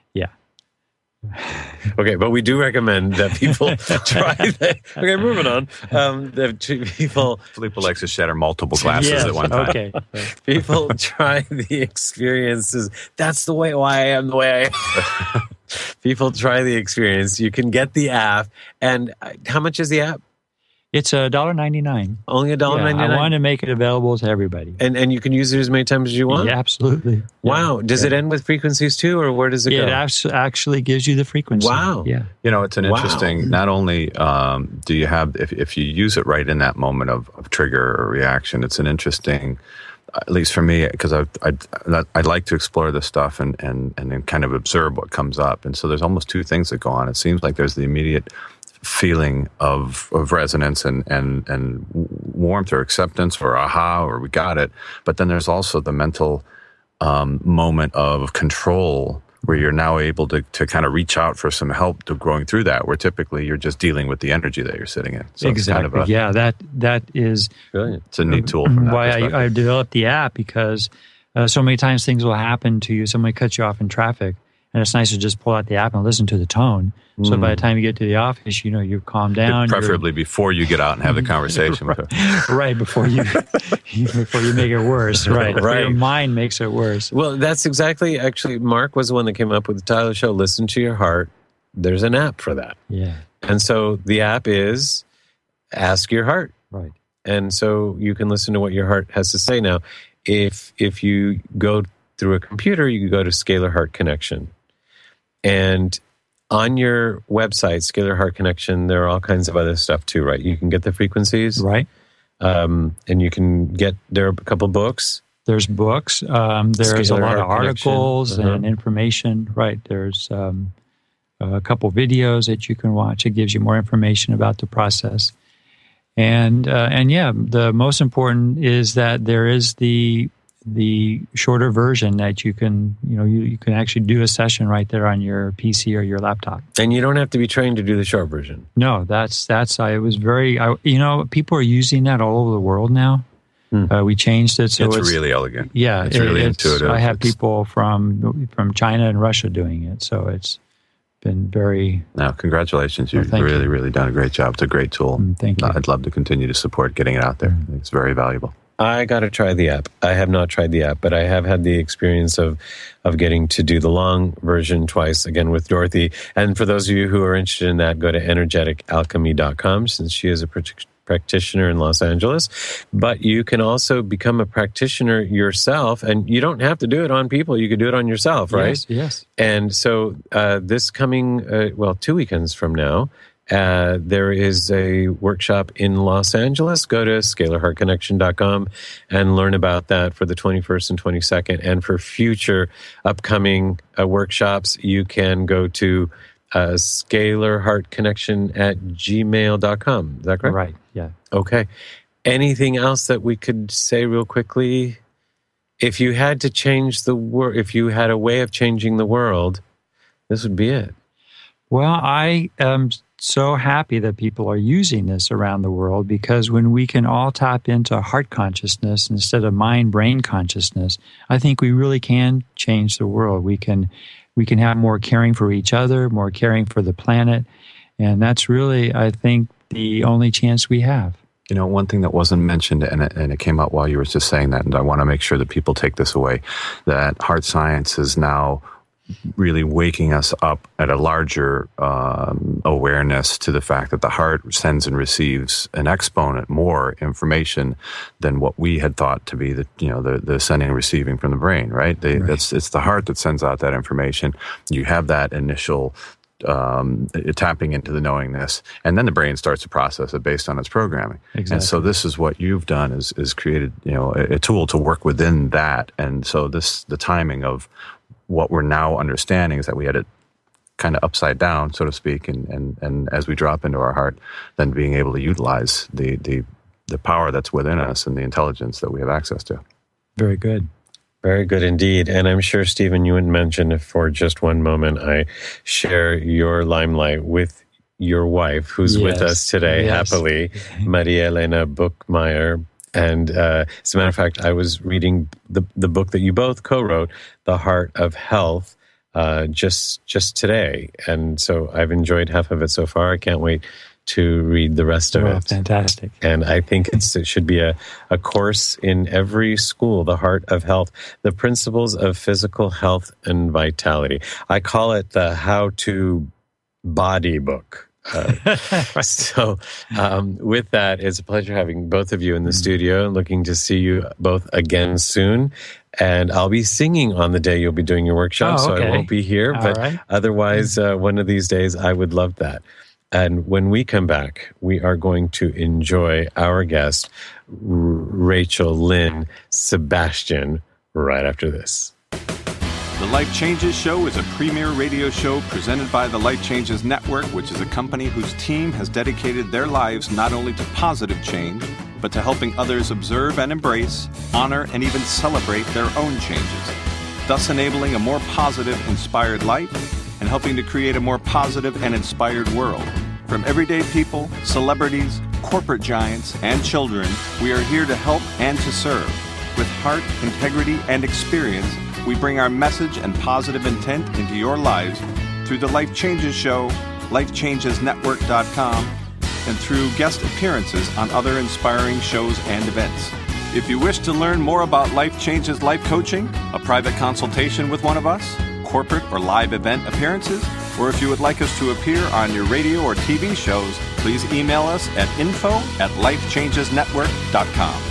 Yeah. Okay, but we do recommend that people try that. Okay, moving on. That people Filippo likes to shatter multiple glasses at one time. Okay. People try the experiences. That's why I am the way I am. People try the experience. You can get the app. And how much is the app? It's $1.99. Only $1.99? I want to make it available to everybody. And you can use it as many times as you want? Yeah, absolutely. Wow. Does it end with frequencies too, or where does it go? It actually gives you the frequency. Wow. Yeah. It's an interesting, not only do you have, if you use it right in that moment of trigger or reaction, it's an interesting, at least for me, because I like to explore this stuff and then kind of observe what comes up. And so there's almost 2 things that go on. It seems like there's the immediate feeling of resonance and warmth or acceptance or aha or we got it, but then there's also the mental moment of control where you're now able to kind of reach out for some help to growing through that, where typically you're just dealing with the energy that you're sitting in. So exactly. It's kind of that is brilliant. It's a neat tool from that why perspective. I developed the app, because so many times things will happen to you. Somebody cuts you off in traffic, and it's nice to just pull out the app and listen to the tone. So by the time you get to the office, you've calmed down. Preferably before you get out and have the conversation. Right, before you make it worse. Right. Your mind makes it worse. Well, that's exactly, actually, Mark was the one that came up with the title of the show, Listen to Your Heart. There's an app for that. Yeah. And so the app is Ask Your Heart. Right. And so you can listen to what your heart has to say. Now, if you go through a computer, you can go to Scalar Heart Connection. And on your website, Scalar Heart Connection, there are all kinds of other stuff too, right? You can get the frequencies. Right. And you can there are a couple books. There's books. There's a lot of articles Connection. and information. Right. There's a couple videos that you can watch. It gives you more information about the process. And the most important is that there is the shorter version that you can actually do a session right there on your PC or your laptop. And you don't have to be trained to do the short version. No, people are using that all over the world now. We changed it so it's really elegant. Yeah, it's really intuitive. I have people from China and Russia doing it, so it's been very. No, congratulations! You've thank really, you. really done a great job. It's a great tool. Thank you. I'd love to continue to support getting it out there. I think it's very valuable. I got to try the app. I have not tried the app, but I have had the experience of getting to do the long version twice, again with Dorothy. And for those of you who are interested in that, go to energeticalchemy.com, since she is a practitioner in Los Angeles. But you can also become a practitioner yourself, and you don't have to do it on people. You could do it on yourself, right? Yes. And so this coming, 2 weekends from now, there is a workshop in Los Angeles. Go to scalarheartconnection.com and learn about that for the 21st and 22nd. And for future upcoming workshops, you can go to scalarheartconnection@gmail.com. Is that correct? Right, yeah. Okay. Anything else that we could say real quickly? If you had to change the world, if you had a way of changing the world, this would be it. Well, I am so happy that people are using this around the world, because when we can all tap into heart consciousness instead of mind-brain consciousness, I think we really can change the world. We can have more caring for each other, more caring for the planet, and that's really, I think, the only chance we have. You know, one thing that wasn't mentioned, and it came up while you were just saying that, and I want to make sure that people take this away, that heart science is now really waking us up at a larger awareness to the fact that the heart sends and receives an exponent more information than what we had thought to be the sending and receiving from the brain, right? It's the heart that sends out that information. You have that initial tapping into the knowingness, and then the brain starts to process it based on its programming. Exactly. And so this is what you've done is created, a tool to work within that. And so the timing of what we're now understanding is that we had it kind of upside down, so to speak, and as we drop into our heart, then being able to utilize the power that's within us and the intelligence that we have access to. Very good. Very good indeed. And I'm sure, Stephen, you wouldn't mention if for just one moment I share your limelight with your wife, who's with us today, happily, Maria Elena Buchmeyer. And as a matter of fact, I was reading the book that you both co-wrote, The Heart of Health, just today. And so I've enjoyed half of it so far. I can't wait to read the rest of it. Fantastic. And I think it should be a course in every school, The Heart of Health, the principles of physical health and vitality. I call it the how-to body book. So with that, it's a pleasure having both of you in the studio and looking to see you both again soon. And I'll be singing on the day you'll be doing your workshop, so I won't be here. But otherwise, one of these days, I would love that. And when we come back, we are going to enjoy our guest, Rachel Lynn Sebastian, right after this. The Life Changes Show is a premier radio show presented by the Life Changes Network, which is a company whose team has dedicated their lives not only to positive change, but to helping others observe and embrace, honor, and even celebrate their own changes, thus enabling a more positive, inspired life and helping to create a more positive and inspired world. From everyday people, celebrities, corporate giants, and children, we are here to help and to serve. With heart, integrity, and experience, we bring our message and positive intent into your lives through the Life Changes Show, lifechangesnetwork.com, and through guest appearances on other inspiring shows and events. If you wish to learn more about Life Changes Life Coaching, a private consultation with one of us, corporate or live event appearances, or if you would like us to appear on your radio or TV shows, please email us at info@lifechangesnetwork.com.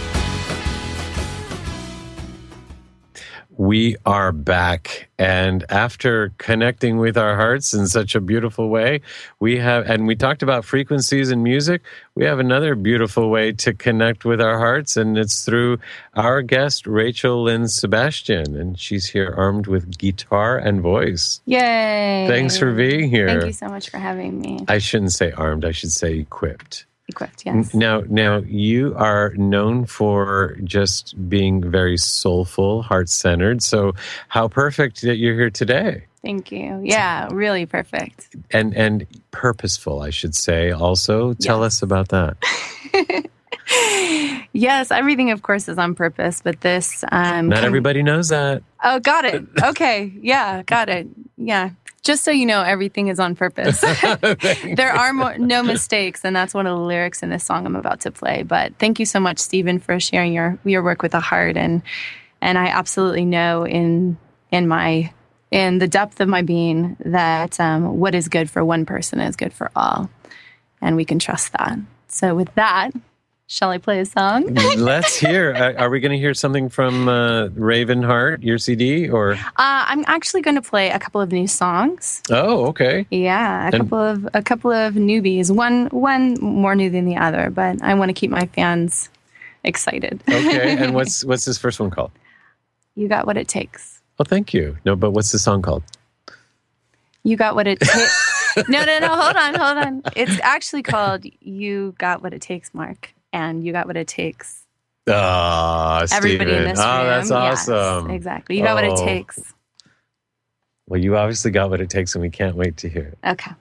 We are back, and after connecting with our hearts in such a beautiful way, we talked about frequencies and music. We have another beautiful way to connect with our hearts, and it's through our guest, Rachel Lynn Sebastian, and she's here armed with guitar and voice. Yay! Thanks for being here. Thank you so much for having me. I shouldn't say armed, I should say equipped. Equipped, yes. Now, you are known for just being very soulful, heart-centered. So how perfect that you're here today. Thank you. Yeah, really perfect. And purposeful, I should say, also. Tell us about that. Yes, everything, of course, is on purpose, but this... Not everybody knows that. Oh, got it. Okay. Yeah, got it. Yeah. Just so you know, everything is on purpose. There are no mistakes, and that's one of the lyrics in this song I'm about to play. But thank you so much, Stephen, for sharing your work with a heart. And I absolutely know in the depth of my being that what is good for one person is good for all. And we can trust that. So with that, shall I play a song? Let's hear. Are we going to hear something from Ravenheart, your CD, or? I'm actually going to play a couple of new songs. Oh, okay. Yeah, a couple of newbies. One more new than the other, but I want to keep my fans excited. Okay, and what's this first one called? You Got What It Takes. Oh, thank you. No, but what's the song called? You Got What It Takes. No, hold on. It's actually called You Got What It Takes, Mark. And You Got What It Takes. Everybody in this room. Oh, that's awesome. Yes, exactly. You got what it takes. Well, you obviously got what it takes, and we can't wait to hear it. Okay.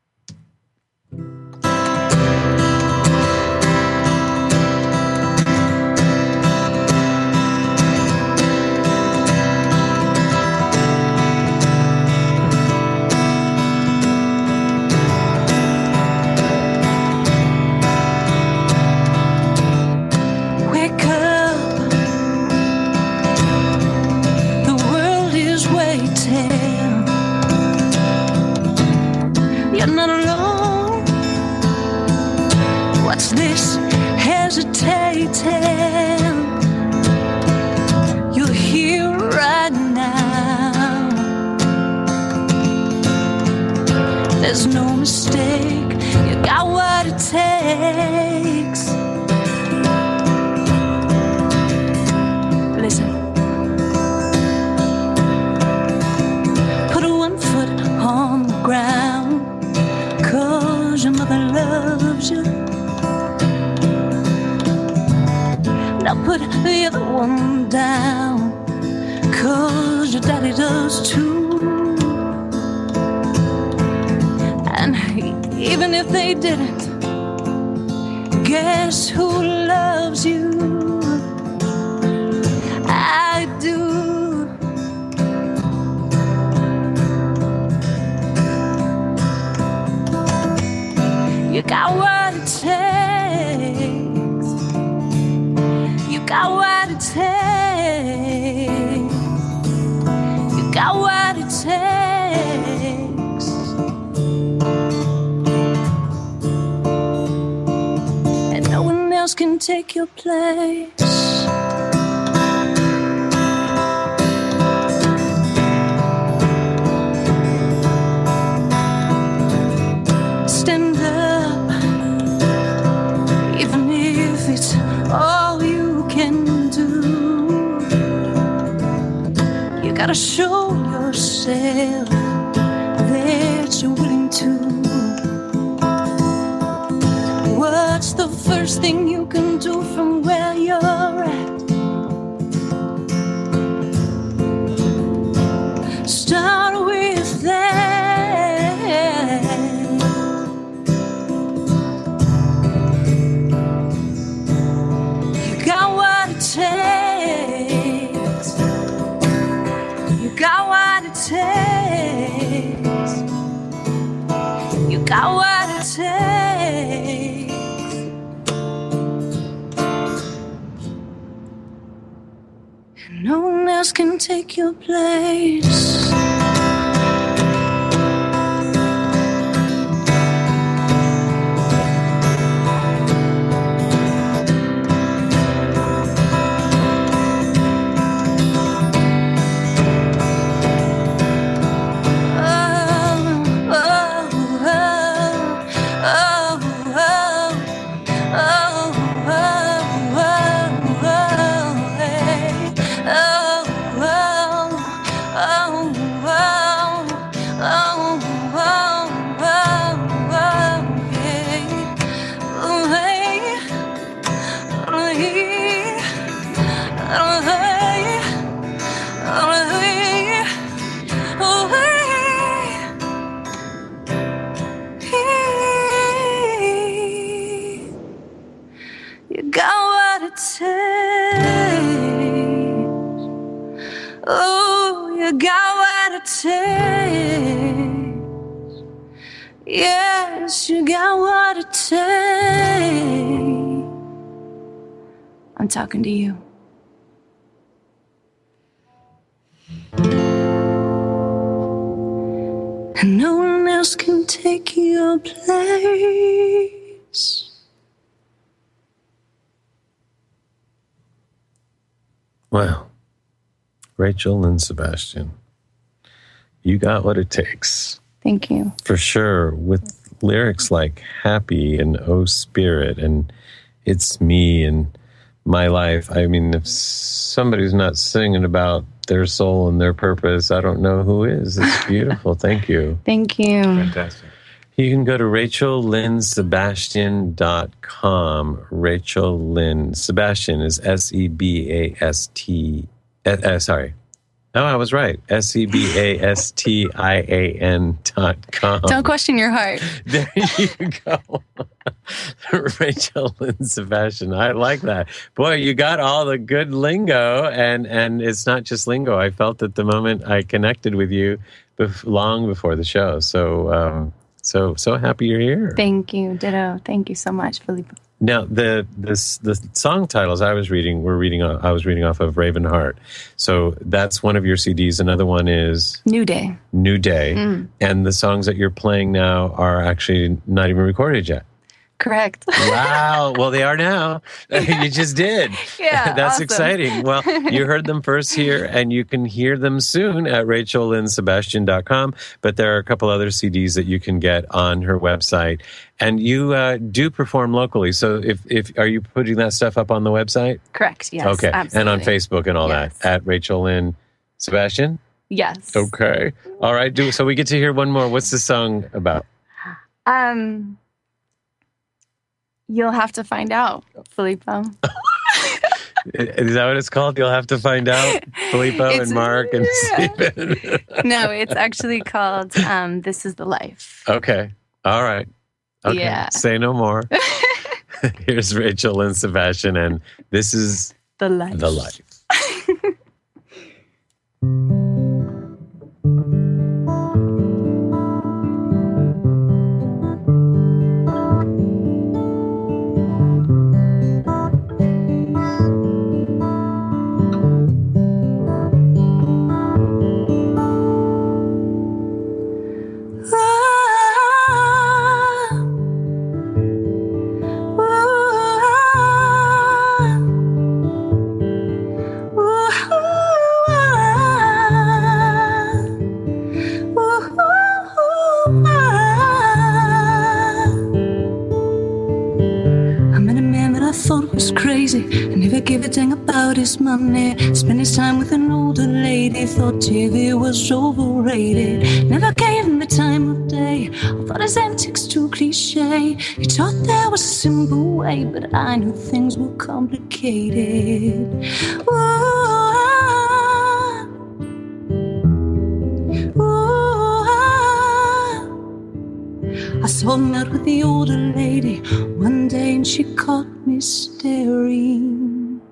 You're not alone. What's this hesitating? You're here right now. There's no mistake. You got what it takes. Listen. Put one foot on the ground. 'Cause your mother loves you. Now put the other one down. 'Cause your daddy does too. And even if they didn't, guess who loves you? I do. You got what it takes. You got what it takes. You got what it takes. And no one else can take your place. Stand up, even if it's all you can do. You gotta show yourself that you're willing to. What's the first thing you can do from where you're at? Start with that. You got what it takes. You got what it takes. You got what it takes. And no one else can take your place. Oh, You got what it takes. Yes, you got what it takes. I'm talking to you. And no one else can take your place. Wow. Rachel Lynn Sebastian, you got what it takes. Thank you. For sure. With lyrics like Happy and Oh Spirit and It's Me and My Life. I mean, if somebody's not singing about their soul and their purpose, I don't know who is. It's beautiful. Thank you. Thank you. Fantastic. You can go to RachelLynnSebastian.com. Rachel Lynn. Sebastian is S-E-B-A-S-T. Sorry. No, I was right. SEBASTIAN.com. Don't question your heart. There you go. Rachel Lynn Sebastian. I like that. Boy, you got all the good lingo, and it's not just lingo. I felt at the moment I connected with you long before the show. So happy you're here. Thank you. Ditto. Thank you so much, Filippo. Now, the song titles I was reading off of Raven Heart. So that's one of your CDs. Another one is New Day. New Day. And the songs that you're playing now are actually not even recorded yet. Correct. Wow. Well, they are now. You just did. Yeah. That's awesome. exciting. Well, you heard them first here, and you can hear them soon at RachelLynnSebastian.com. But there are a couple other CDs that you can get on her website. And you do perform locally. So if are you putting that stuff up on the website? Correct. Yes. Okay. Absolutely. And on Facebook and all Yes. that at Rachel Lynn Sebastian? Yes. Okay. All right. So we get to hear one more. What's the song about? You'll have to find out, Filippo. Is that what it's called? You'll have to find out, Filippo and Mark and Stephen. No, it's actually called This Is the Life. Okay. All right. Okay. Yeah. Say no more. Here's Rachel Lynn Sebastian, and this is The Life. The Life. Give a dang about his money. Spent his time with an older lady. Thought TV was overrated. Never gave him the time of day. I thought his antics too cliche. He taught there was a simple way, but I knew things were complicated. I saw him out with the older lady one day, and she caught me staring.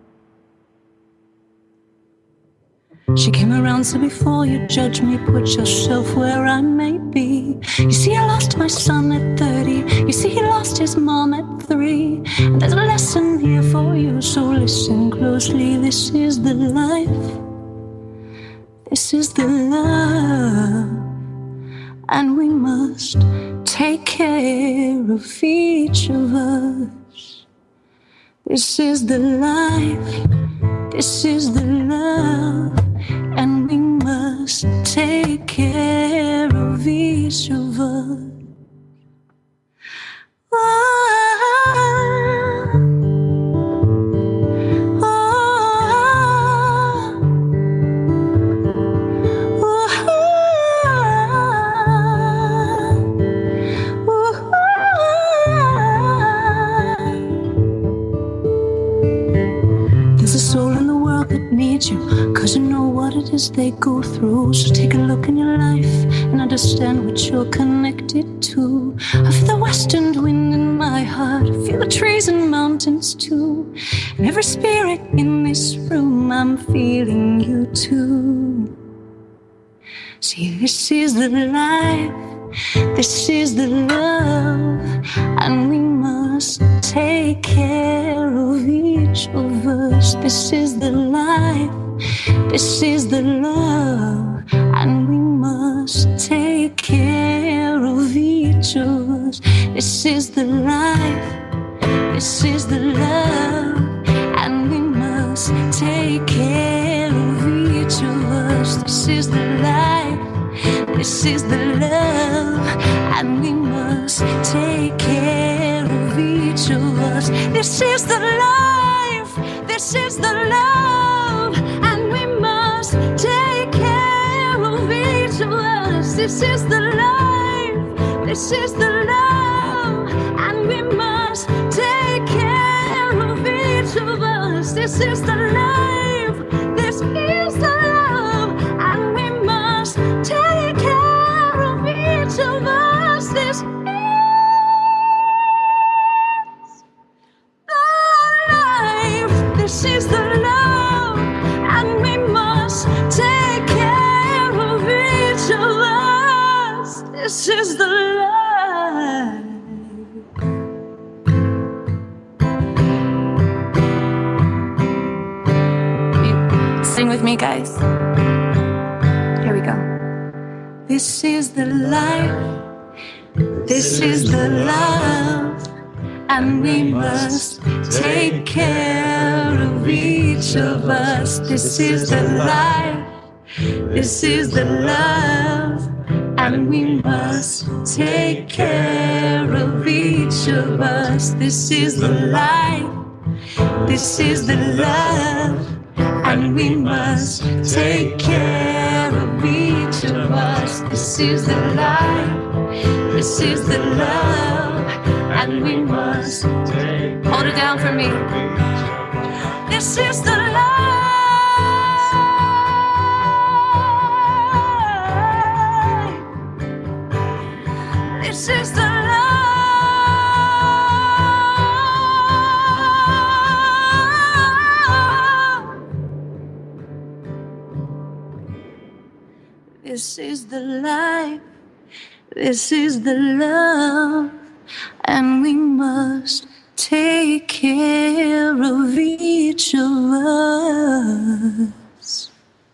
She came around, said, before you judge me, put yourself where I may be. You see, I lost my son at 30. You see, he lost his mom at 3. And there's a lesson here for you, so listen closely. This is the life. This is the love. And we must take care of each of us. This is the life. This is the love. And we must take care of each of us. There's a soul in the world that needs you, 'cause you know what it is they go through. So take a look in your life and understand what you're connected to. I feel the western wind in my heart. I feel the trees and mountains too. And every spirit in this room, I'm feeling you too. See, this is the life, this is the love, and we must take care of each of us. This is the life, this is the love, and we must take care of each of us. This is the life, this is the love, and we must take care of each of us. This is the life, this is the love, and we must take care of each of us. This is the life, this is the love, and we must take care of each of us. This is the life, this is the love, and we must take care of each of us. This is the life, this is the love, and we must take care of each of us. This is the life, this is the love, and we must take care of each of us. This is the life. Sing with me, guys. Here we go. This is the life, this is the love, and we must take care of each of us. This is the life, this is the love, and we must take care of each of us. This is the life, this is the love, and we must take care of each of us. This is the life, this is the love, and we must Hold it down for me. This is the life. This is the life. This is the life. This is the love, and we must take care of each of us.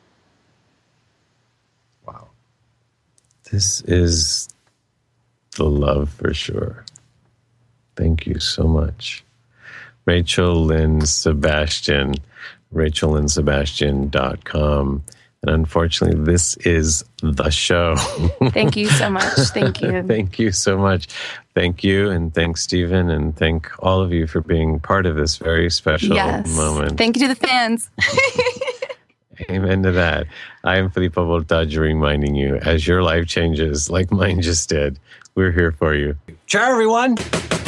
Wow. This is the love for sure. Thank you so much. Rachel Lynn Sebastian, RachelLynnSebastian.com. And unfortunately, this is the show. Thank you so much. Thank you. Thank you so much. Thank you, and thanks, Stephen, and thank all of you for being part of this very special moment. Thank you to the fans. Amen to that. I am Filippo Voltaggio reminding you, as your life changes like mine just did, we're here for you. Ciao, everyone.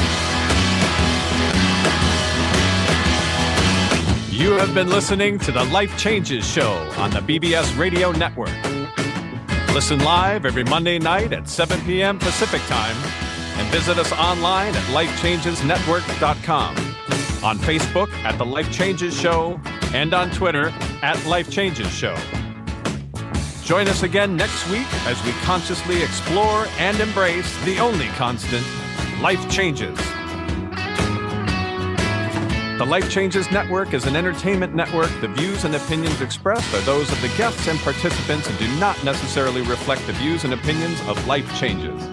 You have been listening to the Life Changes Show on the BBS Radio Network. Listen live every Monday night at 7 p.m. Pacific Time and visit us online at lifechangesnetwork.com, on Facebook at The Life Changes Show, and on Twitter at Life Changes Show. Join us again next week as we consciously explore and embrace the only constant, life changes. The Life Changes Network is an entertainment network. The views and opinions expressed are those of the guests and participants and do not necessarily reflect the views and opinions of Life Changes.